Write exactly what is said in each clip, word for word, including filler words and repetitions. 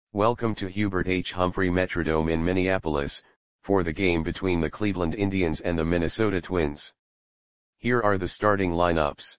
Welcome to Hubert H. Humphrey Metrodome in Minneapolis, for the game between the Cleveland Indians and the Minnesota Twins. Here are the starting lineups.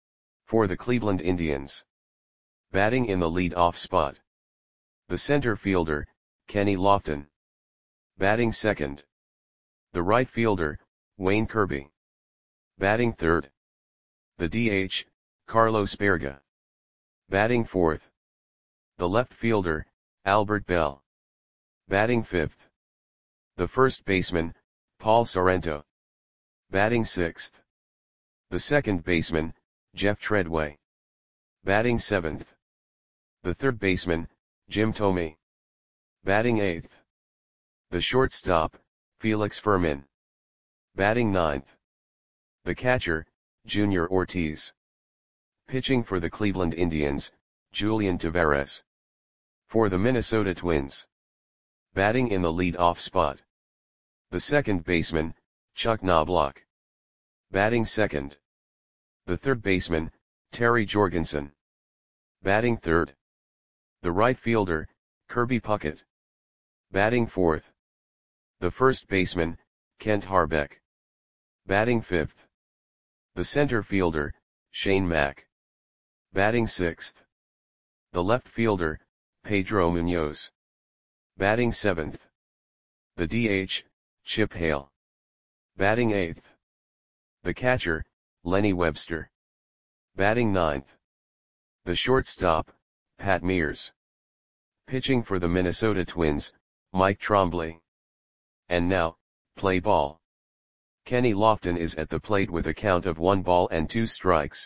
For the Cleveland Indians. Batting in the lead-off spot. The center fielder, Kenny Lofton. Batting second. The right fielder, Wayne Kirby. Batting third. The D H, Carlos Baerga. Batting fourth. The left fielder, Albert Belle. Batting fifth. The first baseman, Paul Sorrento. Batting sixth. The second baseman, Jeff Treadway. Batting seventh. The third baseman, Jim Thome. Batting eighth. The shortstop, Felix Fermin. Batting ninth. The catcher, Junior Ortiz. Pitching for the Cleveland Indians, Julian Tavarez. For the Minnesota Twins. Batting in the lead-off spot. The second baseman, Chuck Knobloch. Batting second. The third baseman, Terry Jorgensen. Batting third. The right fielder, Kirby Puckett. Batting fourth. The first baseman, Kent Harbeck. Batting fifth. The center fielder, Shane Mack. Batting sixth. The left fielder, Pedro Munoz. Batting seventh. The D H, Chip Hale. Batting eighth. The catcher, Lenny Webster. Batting ninth. The shortstop, Pat Mears. Pitching for the Minnesota Twins, Mike Trombley. And now, play ball. Kenny Lofton is at the plate with a count of one ball and two strikes.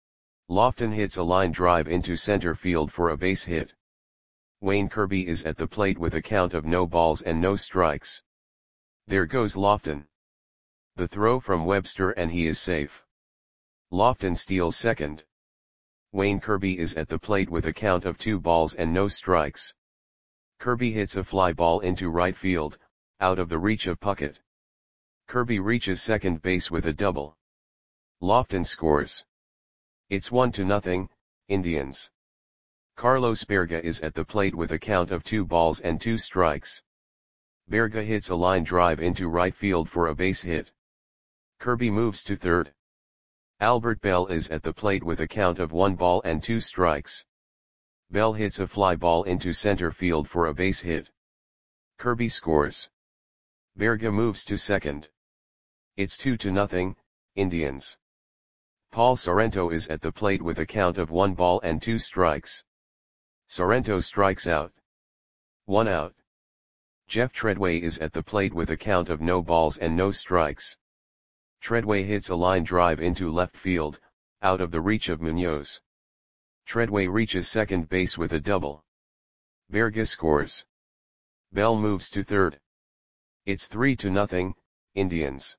Lofton hits a line drive into center field for a base hit. Wayne Kirby is at the plate with a count of no balls and no strikes. There goes Lofton. The throw from Webster and he is safe. Lofton steals second. Wayne Kirby is at the plate with a count of two balls and no strikes. Kirby hits a fly ball into right field, out of the reach of Puckett. Kirby reaches second base with a double. Lofton scores. It's one to nothing, Indians. Carlos Baerga is at the plate with a count of two balls and two strikes. Baerga hits a line drive into right field for a base hit. Kirby moves to third. Albert Belle is at the plate with a count of one ball and two strikes. Belle hits a fly ball into center field for a base hit. Kirby scores. Baerga moves to second. It's two to nothing, Indians. Paul Sorrento is at the plate with a count of one ball and two strikes. Sorrento strikes out. One out. Jeff Treadway is at the plate with a count of no balls and no strikes. Treadway hits a line drive into left field, out of the reach of Munoz. Treadway reaches second base with a double. Baerga scores. Belle moves to third. It's three to nothing, Indians.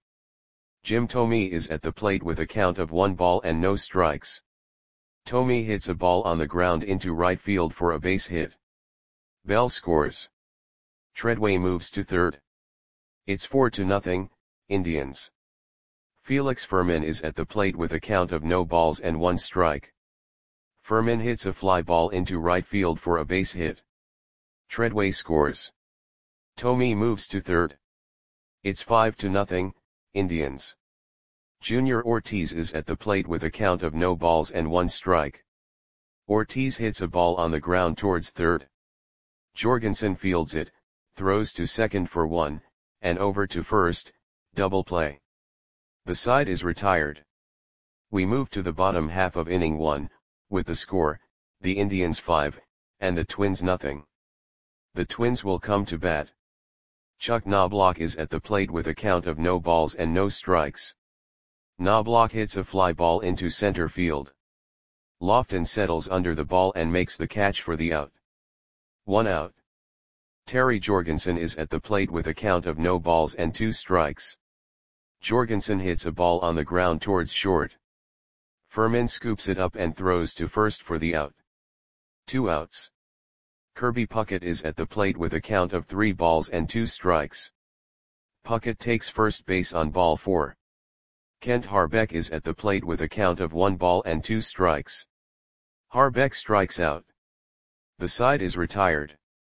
Jim Thome is at the plate with a count of one ball and no strikes. Thome hits a ball on the ground into right field for a base hit. Belle scores. Treadway moves to third. It's four to nothing, Indians. Felix Fermin is at the plate with a count of no balls and one strike. Fermin hits a fly ball into right field for a base hit. Treadway scores. Thome moves to third. It's five to nothing, Indians. Junior Ortiz is at the plate with a count of no balls and one strike. Ortiz hits a ball on the ground towards third. Jorgensen fields it, throws to second for one, and over to first, double play. The side is retired. We move to the bottom half of inning one, with the score, the Indians five, and the Twins nothing. The Twins will come to bat. Chuck Knobloch is at the plate with a count of no balls and no strikes. Knobloch hits a fly ball into center field. Lofton settles under the ball and makes the catch for the out. One out. Terry Jorgensen is at the plate with a count of no balls and two strikes. Jorgensen hits a ball on the ground towards short. Fermin scoops it up and throws to first for the out. Two outs. Kirby Puckett is at the plate with a count of three balls and two strikes. Puckett takes first base on ball four. Kent Harbeck is at the plate with a count of one ball and two strikes. Harbeck strikes out. The side is retired.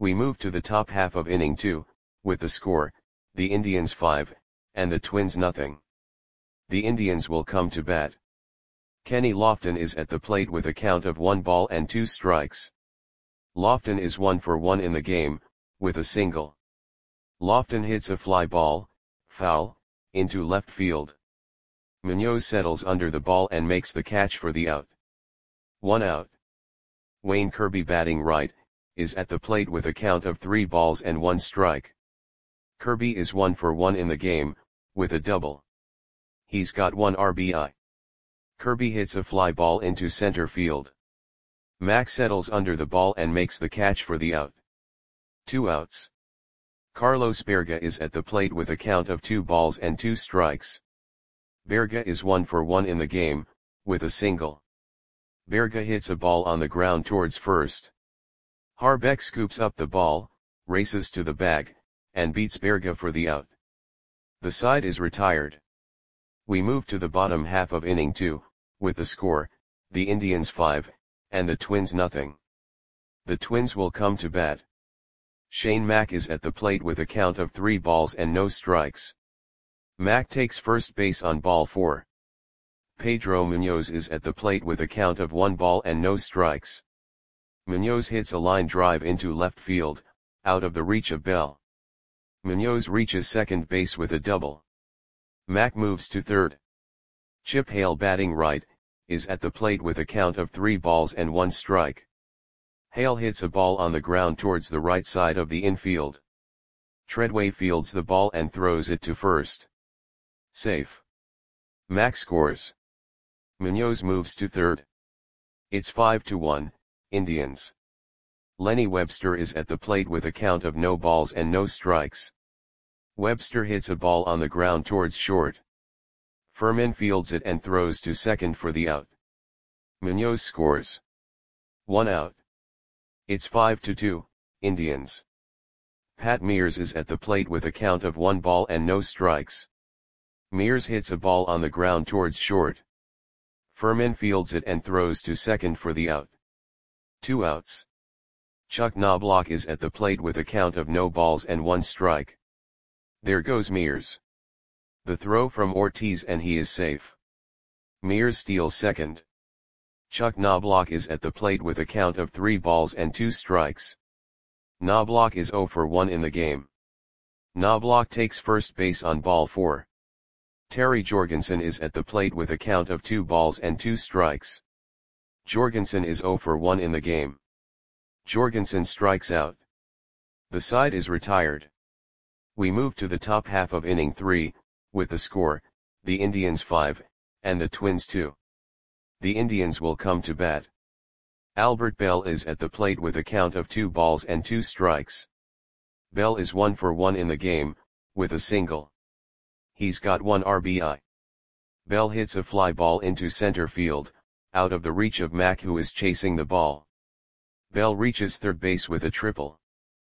We move to the top half of inning two, with the score, the Indians five, and the Twins nothing. The Indians will come to bat. Kenny Lofton is at the plate with a count of one ball and two strikes. Lofton is one for one in the game, with a single. Lofton hits a fly ball, foul, into left field. Munoz settles under the ball and makes the catch for the out. One out. Wayne Kirby, batting right, is at the plate with a count of three balls and one strike. Kirby is one for one in the game, with a double. He's got one R B I. Kirby hits a fly ball into center field. Mack settles under the ball and makes the catch for the out. Two outs. Carlos Berga is at the plate with a count of two balls and two strikes. Berga is one for one in the game, with a single. Berga hits a ball on the ground towards first. Harbeck scoops up the ball, races to the bag, and beats Berga for the out. The side is retired. We move to the bottom half of inning two, with the score, the Indians five, and the Twins nothing. The Twins will come to bat. Shane Mack is at the plate with a count of three balls and no strikes. Mack takes first base on ball four. Pedro Munoz is at the plate with a count of one ball and no strikes. Munoz hits a line drive into left field, out of the reach of Bell. Munoz reaches second base with a double. Mack moves to third. Chip Hale, batting right, is at the plate with a count of three balls and one strike. Hale hits a ball on the ground towards the right side of the infield. Treadway fields the ball and throws it to first. Safe. Mack scores. Munoz moves to third. It's five to one, Indians. Lenny Webster is at the plate with a count of no balls and no strikes. Webster hits a ball on the ground towards short. Furman fields it and throws to second for the out. Munoz scores. One out. It's five to two, Indians. Pat Mears is at the plate with a count of one ball and no strikes. Mears hits a ball on the ground towards short. Furman fields it and throws to second for the out. Two outs. Chuck Knobloch is at the plate with a count of no balls and one strike. There goes Mears. The throw from Ortiz and he is safe. Mears steals second. Chuck Knobloch is at the plate with a count of three balls and two strikes. Knobloch is zero for one in the game. Knobloch takes first base on ball four. Terry Jorgensen is at the plate with a count of two balls and two strikes. Jorgensen is zero for one in the game. Jorgensen strikes out. The side is retired. We move to the top half of inning three, with the score, the Indians five, and the Twins two. The Indians will come to bat. Albert Bell is at the plate with a count of two balls and two strikes. Bell is one for one in the game, with a single. He's got one R B I. Bell hits a fly ball into center field, out of the reach of Mack, who is chasing the ball. Bell reaches third base with a triple.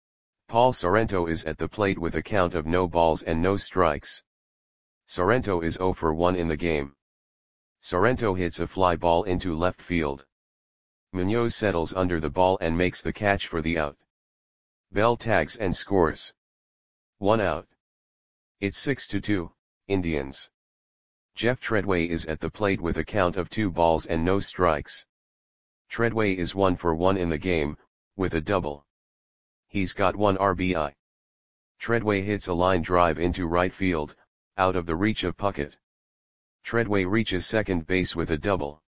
Paul Sorrento is at the plate with a count of no balls and no strikes. Sorrento is zero for one in the game. Sorrento hits a fly ball into left field. Munoz settles under the ball and makes the catch for the out. Bell tags and scores. One out. It's six to two, Indians. Jeff Treadway is at the plate with a count of two balls and no strikes. Treadway is one for one in the game, with a double. He's got one R B I. Treadway hits a line drive into right field, out of the reach of Puckett. Treadway reaches second base with a double.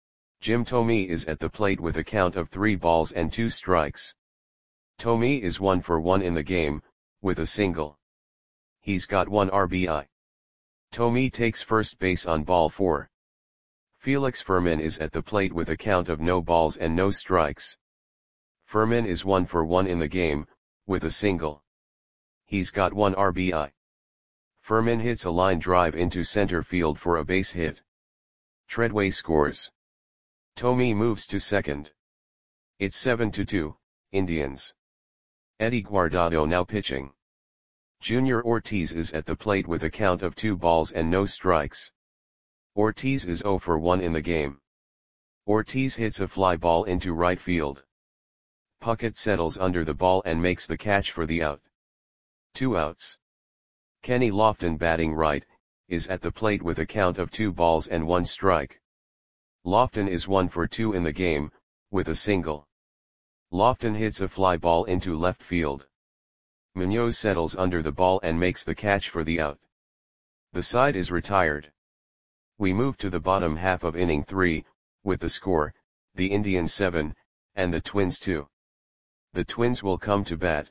Jim Thome is at the plate with a count of three balls and two strikes. Thome is one for one in the game, with a single. He's got one R B I. Thome takes first base on ball four. Felix Furman is at the plate with a count of no balls and no strikes. Furman is one for one in the game, with a single. He's got one R B I. Furman hits a line drive into center field for a base hit. Treadway scores. Thome moves to second. It's seven to two, Indians. Eddie Guardado now pitching. Junior Ortiz is at the plate with a count of two balls and no strikes. Ortiz is zero for one in the game. Ortiz hits a fly ball into right field. Puckett settles under the ball and makes the catch for the out. Two outs. Kenny Lofton, batting right, is at the plate with a count of two balls and one strike. Lofton is one for two in the game, with a single. Lofton hits a fly ball into left field. Munoz settles under the ball and makes the catch for the out. The side is retired. We move to the bottom half of inning three, with the score, the Indians seven, and the Twins two. The Twins will come to bat.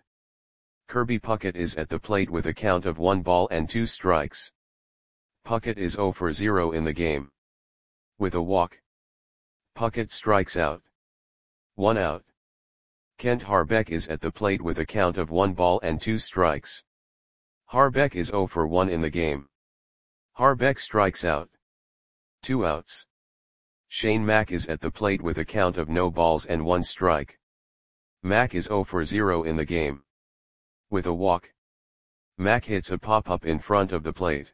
Kirby Puckett is at the plate with a count of one ball and two strikes. Puckett is zero for zero in the game. With a walk, Puckett strikes out. One out. Kent Harbeck is at the plate with a count of one ball and two strikes. Harbeck is zero for one in the game. Harbeck strikes out. Two outs. Shane Mack is at the plate with a count of no balls and one strike. Mack is zero for zero in the game. With a walk, Mack hits a pop-up in front of the plate.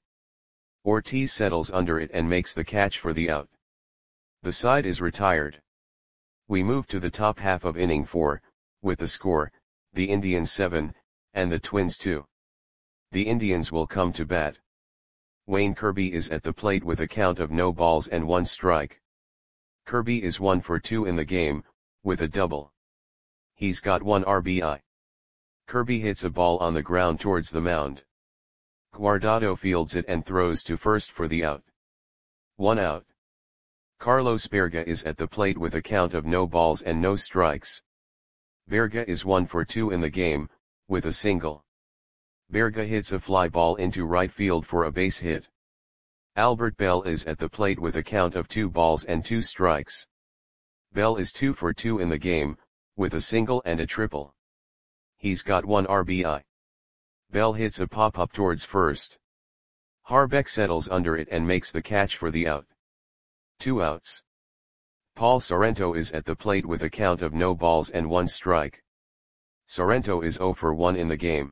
Ortiz settles under it and makes the catch for the out. The side is retired. We move to the top half of inning four, with the score, the Indians seven, and the Twins two. The Indians will come to bat. Wayne Kirby is at the plate with a count of no balls and one strike. Kirby is one for two in the game, with a double. He's got one R B I. Kirby hits a ball on the ground towards the mound. Guardado fields it and throws to first for the out. One out. Carlos Berga is at the plate with a count of no balls and no strikes. Berga is one for two in the game, with a single. Berga hits a fly ball into right field for a base hit. Albert Bell is at the plate with a count of two balls and two strikes. Bell is two for two in the game, with a single and a triple. He's got one R B I. Bell hits a pop-up towards first. Harbeck settles under it and makes the catch for the out. Two outs. Paul Sorrento is at the plate with a count of no balls and one strike. Sorrento is zero for one in the game.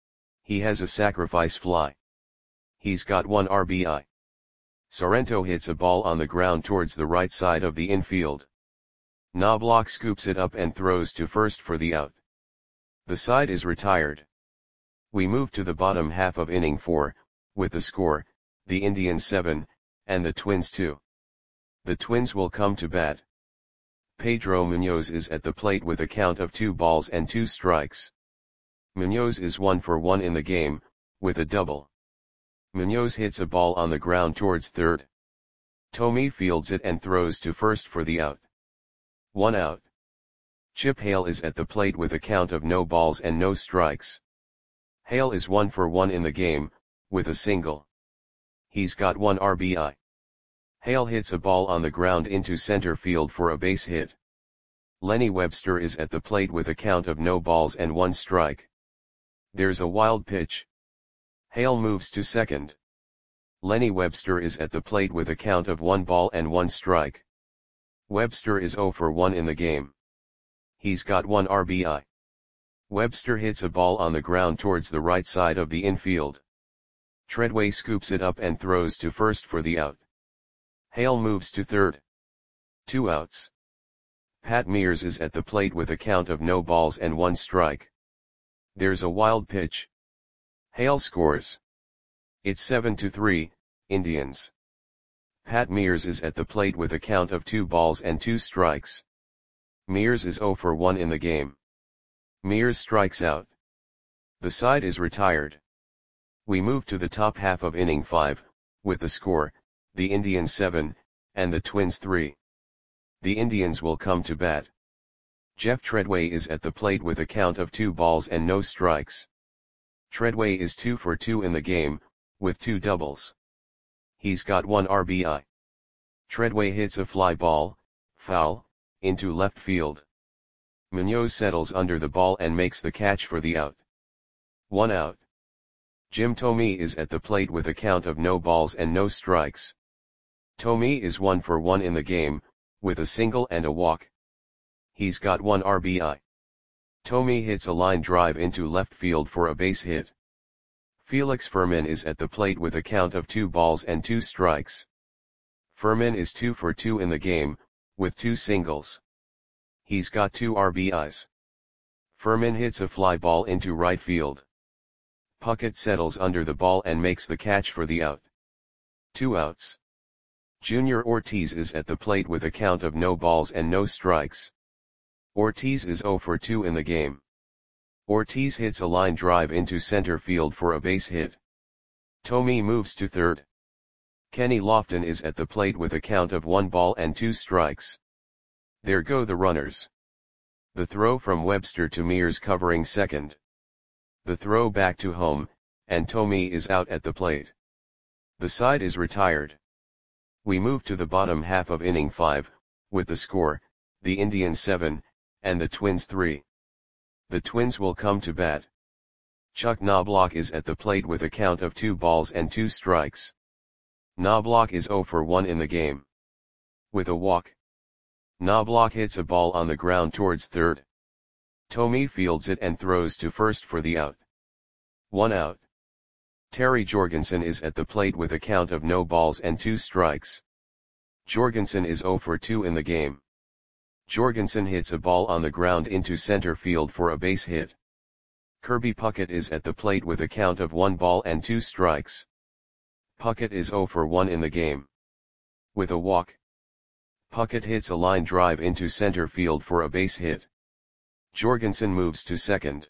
He has a sacrifice fly. He's got one R B I. Sorrento hits a ball on the ground towards the right side of the infield. Knobloch scoops it up and throws to first for the out. The side is retired. We move to the bottom half of inning four, with the score, the Indians seven, and the Twins two. The Twins will come to bat. Pedro Munoz is at the plate with a count of two balls and two strikes. Munoz is one for one in the game, with a double. Munoz hits a ball on the ground towards third. Tomey fields it and throws to first for the out. One out. Chip Hale is at the plate with a count of no balls and no strikes. Hale is one for one in the game, with a single. He's got one R B I. Hale hits a ball on the ground into center field for a base hit. Lenny Webster is at the plate with a count of no balls and one strike. There's a wild pitch. Hale moves to second. Lenny Webster is at the plate with a count of one ball and one strike. Webster is zero for one in the game. He's got one R B I. Webster hits a ball on the ground towards the right side of the infield. Treadway scoops it up and throws to first for the out. Hale moves to third. Two outs. Pat Mears is at the plate with a count of no balls and one strike. There's a wild pitch. Hale scores. It's seven to three, Indians. Pat Mears is at the plate with a count of two balls and two strikes. Mears is zero for one in the game. Mears strikes out. The side is retired. We move to the top half of inning five, with the score, the Indians seven, and the Twins three. The Indians will come to bat. Jeff Treadway is at the plate with a count of two balls and no strikes. Treadway is two for two in the game, with two doubles. He's got one R B I. Treadway hits a fly ball, foul, into left field. Munoz settles under the ball and makes the catch for the out. One out. Jim Thome is at the plate with a count of no balls and no strikes. Thome is one for one in the game, with a single and a walk. He's got one R B I. Thome hits a line drive into left field for a base hit. Felix Fermin is at the plate with a count of two balls and two strikes. Fermin is two for two in the game, with two singles. He's got two R B Is. Furman hits a fly ball into right field. Puckett settles under the ball and makes the catch for the out. Two outs. Junior Ortiz is at the plate with a count of no balls and no strikes. Ortiz is zero for two in the game. Ortiz hits a line drive into center field for a base hit. Thome moves to third. Kenny Lofton is at the plate with a count of one ball and two strikes. There go the runners. The throw from Webster to Mears covering second. The throw back to home, and Thome is out at the plate. The side is retired. We move to the bottom half of inning five, with the score, the Indians seven, and the Twins three. The Twins will come to bat. Chuck Knobloch is at the plate with a count of two balls and two strikes. Knobloch is zero for one in the game. With a walk. Knobloch hits a ball on the ground towards third. Thome fields it and throws to first for the out. One out. Terry Jorgensen is at the plate with a count of no balls and two strikes. Jorgensen is zero for two in the game. Jorgensen hits a ball on the ground into center field for a base hit. Kirby Puckett is at the plate with a count of one ball and two strikes. Puckett is zero for one in the game. With a walk. Puckett hits a line drive into center field for a base hit. Jorgensen moves to second.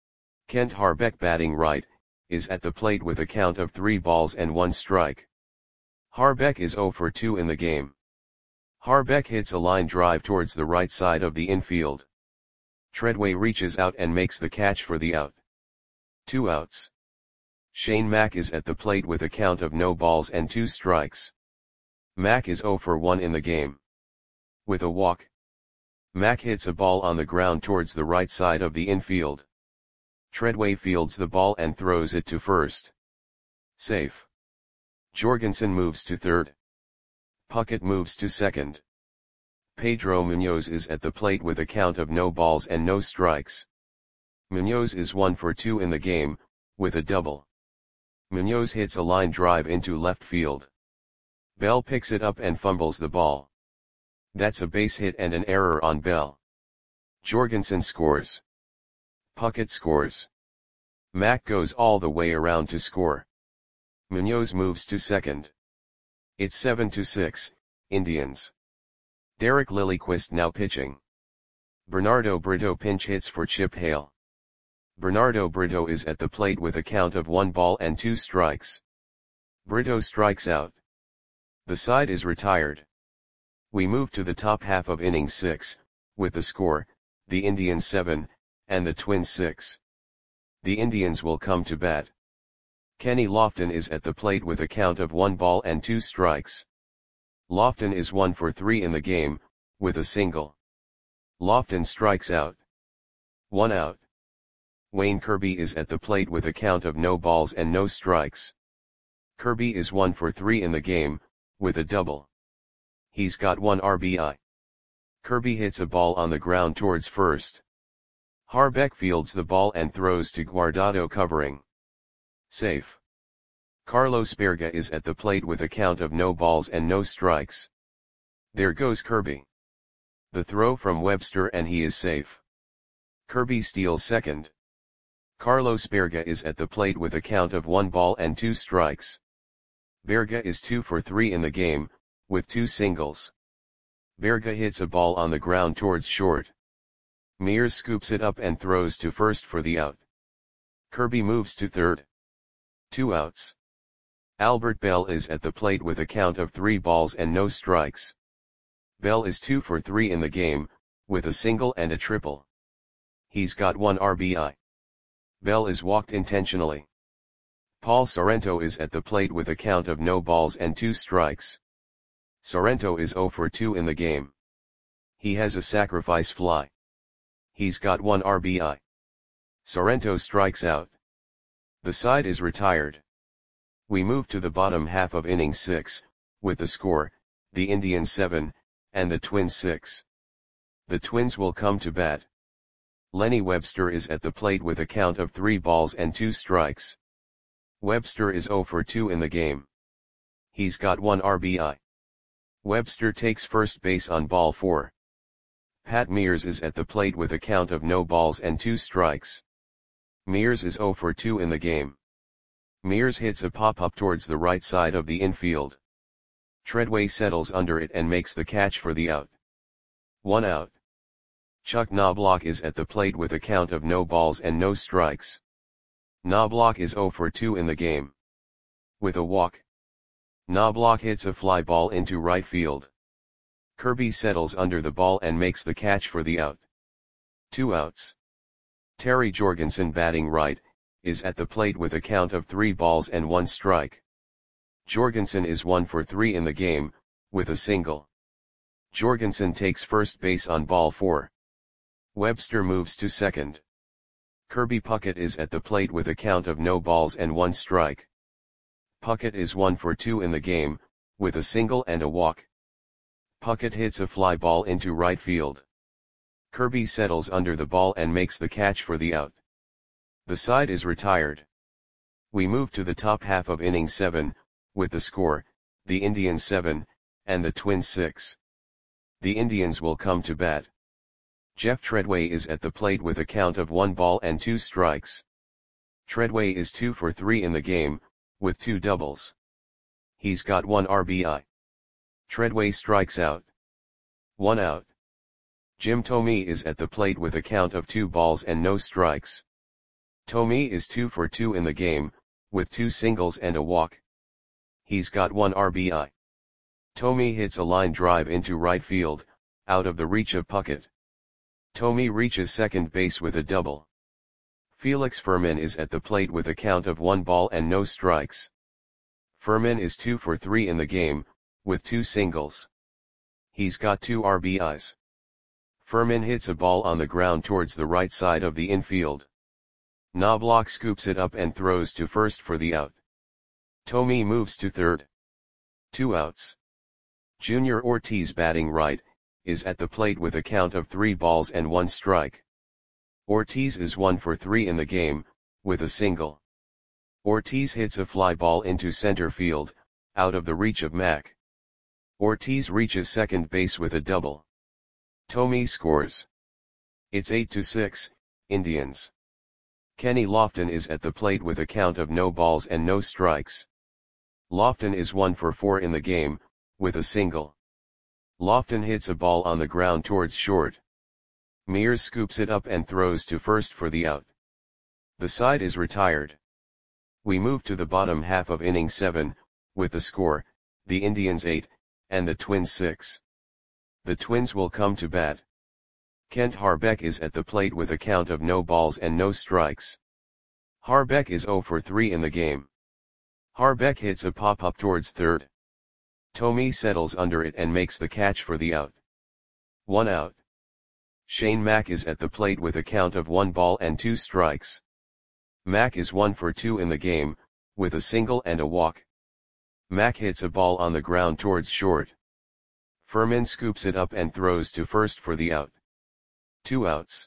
Kent Harbeck, batting right, is at the plate with a count of three balls and one strike. Harbeck is zero for two in the game. Harbeck hits a line drive towards the right side of the infield. Treadway reaches out and makes the catch for the out. Two outs. Shane Mack is at the plate with a count of no balls and two strikes. Mack is zero for one in the game. With a walk. Mack hits a ball on the ground towards the right side of the infield. Treadway fields the ball and throws it to first. Safe. Jorgensen moves to third. Puckett moves to second. Pedro Munoz is at the plate with a count of no balls and no strikes. Munoz is one for two in the game, with a double. Munoz hits a line drive into left field. Bell picks it up and fumbles the ball. That's a base hit and an error on Bell. Jorgensen scores. Puckett scores. Mack goes all the way around to score. Munoz moves to second. It's seven to six, Indians. Derek Lilliquist now pitching. Bernardo Brito pinch hits for Chip Hale. Bernardo Brito is at the plate with a count of one ball and two strikes. Brito strikes out. The side is retired. We move to the top half of inning six, with the score, the Indians seven, and the Twins six. The Indians will come to bat. Kenny Lofton is at the plate with a count of one ball and two strikes. Lofton is one for three in the game, with a single. Lofton strikes out. One out. Wayne Kirby is at the plate with a count of no balls and no strikes. Kirby is one for three in the game, with a double. He's got one R B I. Kirby hits a ball on the ground towards first. Harbeck fields the ball and throws to Guardado covering. Safe. Carlos Berga is at the plate with a count of no balls and no strikes. There goes Kirby. The throw from Webster and he is safe. Kirby steals second. Carlos Berga is at the plate with a count of one ball and two strikes. Berga is two for three in the game, with two singles. Berga hits a ball on the ground towards short. Mears scoops it up and throws to first for the out. Kirby moves to third. Two outs. Albert Bell is at the plate with a count of three balls and no strikes. Bell is two for three in the game, with a single and a triple. He's got one R B I. Bell is walked intentionally. Paul Sorrento is at the plate with a count of no balls and two strikes. Sorrento is zero for two in the game. He has a sacrifice fly. He's got one R B I. Sorrento strikes out. The side is retired. We move to the bottom half of inning six, with the score, the Indians seven, and the Twins six. The Twins will come to bat. Lenny Webster is at the plate with a count of three balls and two strikes. Webster is zero for two in the game. He's got one R B I. Webster takes first base on ball four. Pat Mears is at the plate with a count of no balls and two strikes. Mears is zero for two in the game. Mears hits a pop-up towards the right side of the infield. Treadway settles under it and makes the catch for the out. One out. Chuck Knobloch is at the plate with a count of no balls and no strikes. Knobloch is zero for two in the game. With a walk, Knobloch hits a fly ball into right field. Kirby settles under the ball and makes the catch for the out. Two outs. Terry Jorgensen, batting right, is at the plate with a count of three balls and one strike. Jorgensen is one for three in the game, with a single. Jorgensen takes first base on ball four. Webster moves to second. Kirby Puckett is at the plate with a count of no balls and one strike. Puckett is one for two in the game, with a single and a walk. Puckett hits a fly ball into right field. Kirby settles under the ball and makes the catch for the out. The side is retired. We move to the top half of inning seven, with the score, the Indians seven, and the Twins six. The Indians will come to bat. Jeff Treadway is at the plate with a count of one ball and two strikes. Treadway is two for three in the game, with two doubles. He's got one R B I. Treadway strikes out. One out. Jim Thome is at the plate with a count of two balls and no strikes. Thome is two for two in the game, with two singles and a walk. He's got one R B I. Thome hits a line drive into right field, out of the reach of Puckett. Thome reaches second base with a double. Felix Fermin is at the plate with a count of one ball and no strikes. Fermin is two for three in the game, with two singles. He's got two R B Is. Fermin hits a ball on the ground towards the right side of the infield. Knobloch scoops it up and throws to first for the out. Thome moves to third. Two outs. Junior Ortiz, batting right, is at the plate with a count of three balls and one strike. Ortiz is one for three in the game, with a single. Ortiz hits a fly ball into center field, out of the reach of Mack. Ortiz reaches second base with a double. Thome scores. It's eight to six, Indians. Kenny Lofton is at the plate with a count of no balls and no strikes. Lofton is one for four in the game, with a single. Lofton hits a ball on the ground towards short. Mears scoops it up and throws to first for the out. The side is retired. We move to the bottom half of inning seven, with the score, the Indians eight, and the Twins six. The Twins will come to bat. Kent Harbeck is at the plate with a count of no balls and no strikes. Harbeck is zero for three in the game. Harbeck hits a pop-up towards third. Thome settles under it and makes the catch for the out. One out. Shane Mack is at the plate with a count of one ball and two strikes. Mack is one for two in the game, with a single and a walk. Mack hits a ball on the ground towards short. Fermin scoops it up and throws to first for the out. Two outs.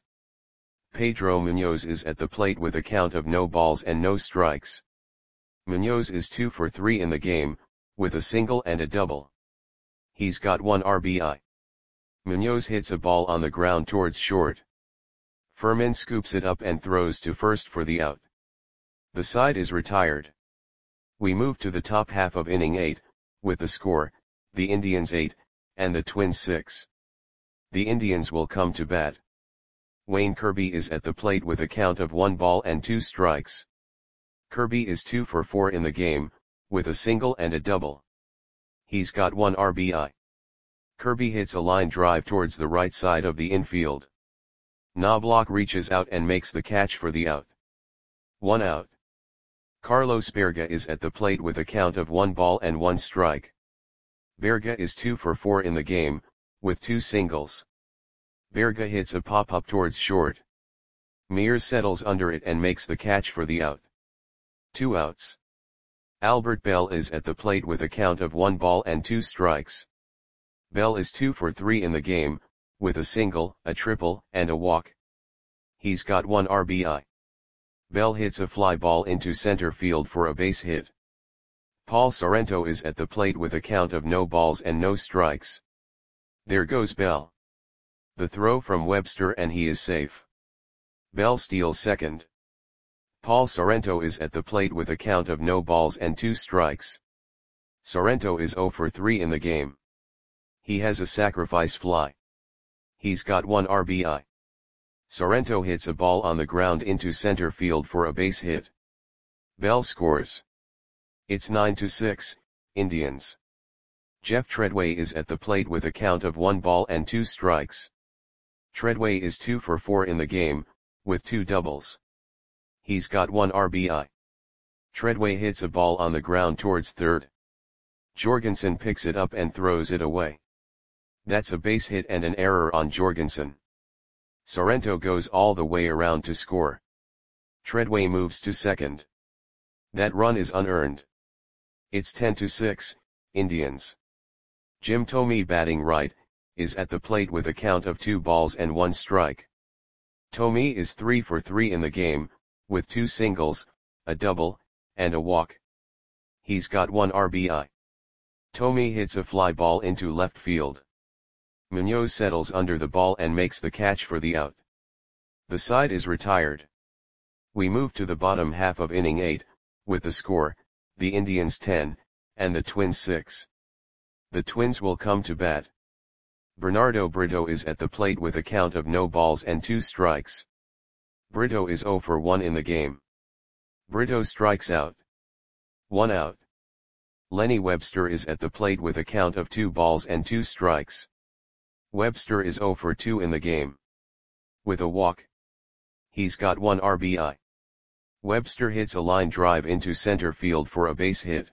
Pedro Munoz is at the plate with a count of no balls and no strikes. Munoz is two for three in the game, with a single and a double. He's got one R B I. Munoz hits a ball on the ground towards short. Fermin scoops it up and throws to first for the out. The side is retired. We move to the top half of inning eight, with the score, the Indians eight, and the Twins six. The Indians will come to bat. Wayne Kirby is at the plate with a count of one ball and two strikes. Kirby is two for four in the game, with a single and a double. He's got one R B I. Kirby hits a line drive towards the right side of the infield. Knobloch reaches out and makes the catch for the out. One out. Carlos Berga is at the plate with a count of one ball and one strike. Berga is two for four in the game, with two singles. Berga hits a pop-up towards short. Mears settles under it and makes the catch for the out. Two outs. Albert Bell is at the plate with a count of one ball and two strikes. Bell is two for three in the game, with a single, a triple, and a walk. He's got one R B I. Bell hits a fly ball into center field for a base hit. Paul Sorrento is at the plate with a count of no balls and no strikes. There goes Bell. The throw from Webster and he is safe. Bell steals second. Paul Sorrento is at the plate with a count of no balls and two strikes. Sorrento is zero for three in the game. He has a sacrifice fly. He's got one R B I. Sorrento hits a ball on the ground into center field for a base hit. Bell scores. It's nine to six, Indians. Jeff Treadway is at the plate with a count of one ball and two strikes. Treadway is two for four in the game, with two doubles. He's got one R B I. Treadway hits a ball on the ground towards third. Jorgensen picks it up and throws it away. That's a base hit and an error on Jorgensen. Sorrento goes all the way around to score. Treadway moves to second. That run is unearned. It's ten to six, Indians. Jim Thome, batting right, is at the plate with a count of two balls and one strike. Thome is three for three in the game, with two singles, a double, and a walk. He's got one R B I. Thome hits a fly ball into left field. Munoz settles under the ball and makes the catch for the out. The side is retired. We move to the bottom half of inning eight, with the score, the Indians ten, and the Twins six. The Twins will come to bat. Bernardo Brito is at the plate with a count of no balls and two strikes. Brito is zero for one in the game. Brito strikes out. One out. Lenny Webster is at the plate with a count of two balls and two strikes. Webster is zero for two in the game. With a walk. He's got one R B I. Webster hits a line drive into center field for a base hit.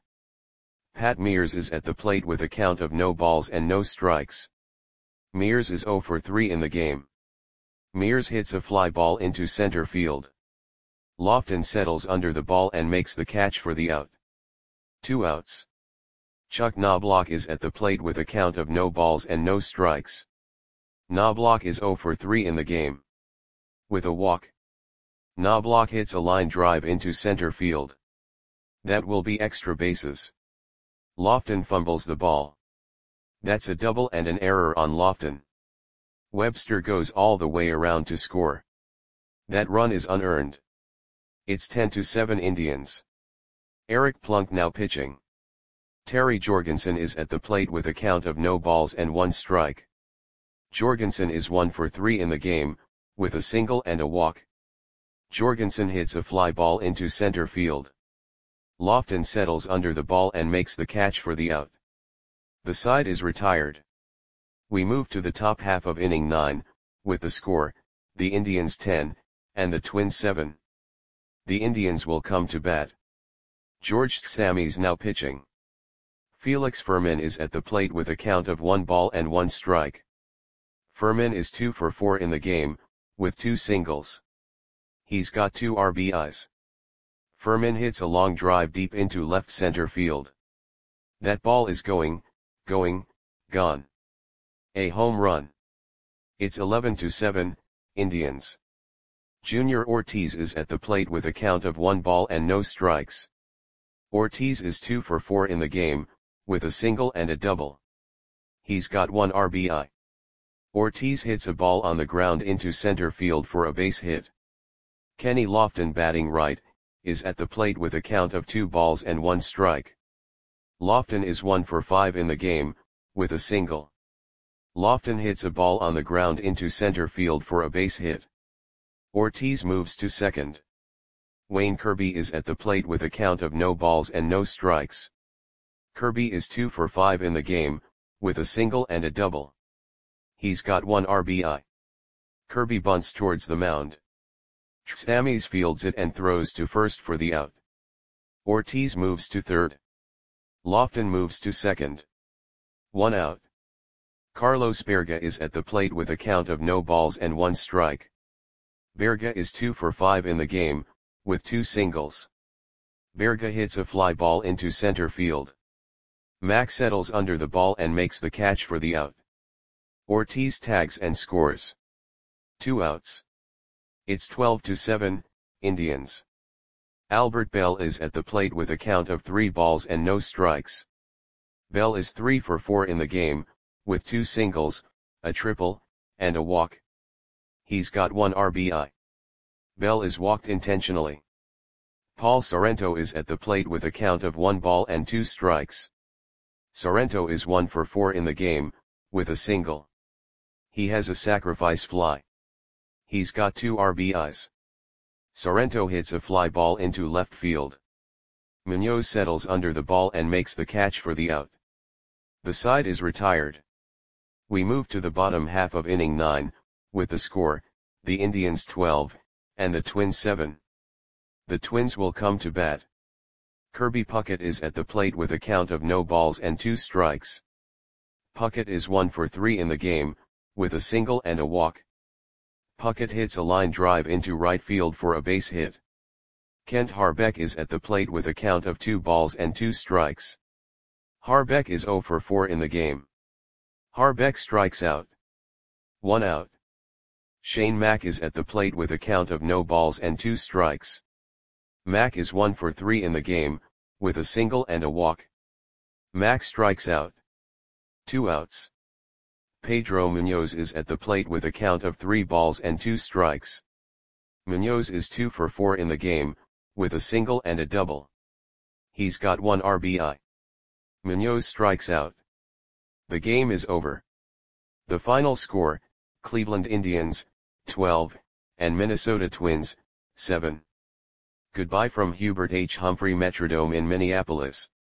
Pat Mears is at the plate with a count of no balls and no strikes. Mears is zero for three in the game. Mears hits a fly ball into center field. Lofton settles under the ball and makes the catch for the out. Two outs. Chuck Knobloch is at the plate with a count of no balls and no strikes. Knobloch is zero for three in the game. With a walk. Knobloch hits a line drive into center field. That will be extra bases. Lofton fumbles the ball. That's a double and an error on Lofton. Webster goes all the way around to score. That run is unearned. It's ten to seven Indians. Eric Plunk now pitching. Terry Jorgensen is at the plate with a count of no balls and one strike. Jorgensen is one for three in the game, with a single and a walk. Jorgensen hits a fly ball into center field. Lofton settles under the ball and makes the catch for the out. The side is retired. We move to the top half of inning nine, with the score, the Indians ten, and the Twins seven. The Indians will come to bat. George Tsammy's now pitching. Felix Fermin is at the plate with a count of one ball and one strike. Fermin is two for four in the game, with two singles. He's got two R B Is. Fermin hits a long drive deep into left center field. That ball is going, going, gone. A home run. It's eleven to seven, Indians. Junior Ortiz is at the plate with a count of one ball and no strikes. Ortiz is two for four in the game, with a single and a double. He's got one R B I. Ortiz hits a ball on the ground into center field for a base hit. Kenny Lofton, batting right, is at the plate with a count of two balls and one strike. Lofton is one for five in the game, with a single. Lofton hits a ball on the ground into center field for a base hit. Ortiz moves to second. Wayne Kirby is at the plate with a count of no balls and no strikes. Kirby is two for five in the game, with a single and a double. He's got one R B I. Kirby bunts towards the mound. Tsammies fields it and throws to first for the out. Ortiz moves to third. Lofton moves to second. One out. Carlos Berga is at the plate with a count of no balls and one strike. Berga is two for five in the game, with two singles. Berga hits a fly ball into center field. Mack settles under the ball and makes the catch for the out. Ortiz tags and scores. Two outs. It's twelve to seven, Indians. Albert Bell is at the plate with a count of three balls and no strikes. Bell is three for four in the game, with two singles, a triple, and a walk. He's got one R B I. Bell is walked intentionally. Paul Sorrento is at the plate with a count of one ball and two strikes. Sorrento is one for four in the game, with a single. He has a sacrifice fly. He's got two R B Is. Sorrento hits a fly ball into left field. Munoz settles under the ball and makes the catch for the out. The side is retired. We move to the bottom half of inning nine, with the score, the Indians twelve, and the Twins seven. The Twins will come to bat. Kirby Puckett is at the plate with a count of no balls and two strikes. Puckett is one for three in the game, with a single and a walk. Puckett hits a line drive into right field for a base hit. Kent Harbeck is at the plate with a count of two balls and two strikes. Harbeck is zero for four in the game. Harbeck strikes out. One out. Shane Mack is at the plate with a count of no balls and two strikes. Mack is one for three in the game, with a single and a walk. Mack strikes out. Two outs. Pedro Munoz is at the plate with a count of three balls and two strikes. Munoz is two for four in the game, with a single and a double. He's got one R B I. Munoz strikes out. The game is over. The final score, Cleveland Indians, twelve, and Minnesota Twins, seven. Goodbye from Hubert H. Humphrey Metrodome in Minneapolis.